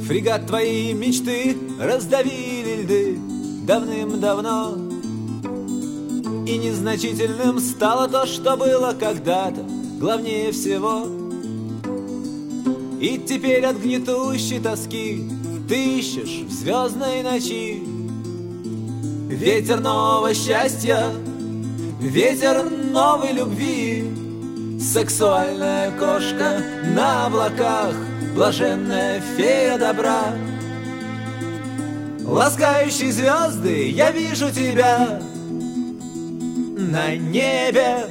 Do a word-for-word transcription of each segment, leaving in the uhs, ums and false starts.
Фрегат твоей мечты раздавили льды давным-давно, и незначительным стало то, что было когда-то главнее всего. И теперь от гнетущей тоски ты ищешь в звездной ночи ветер нового счастья, ветер новой любви. Сексуальная кошка на облаках, блаженная фея добра. Ласкающие звезды, я вижу тебя на небе.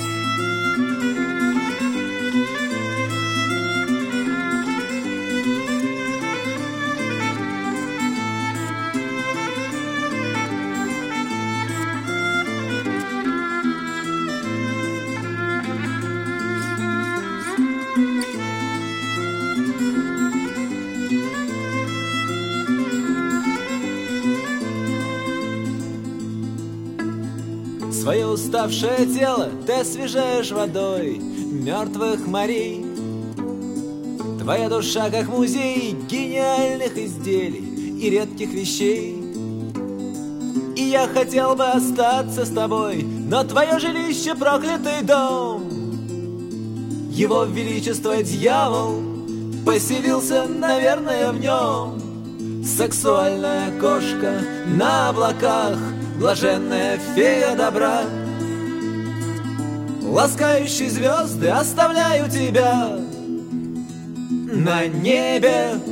Свое уставшее тело ты освежаешь водой мертвых морей. Твоя душа как музей гениальных изделий и редких вещей. И я хотел бы остаться с тобой, но твое жилище проклятый дом. Его величество дьявол поселился, наверное, в нем. Сексуальная кошка на облаках, блаженная фея добра. Ласкающие звезды, оставляю тебя на небе.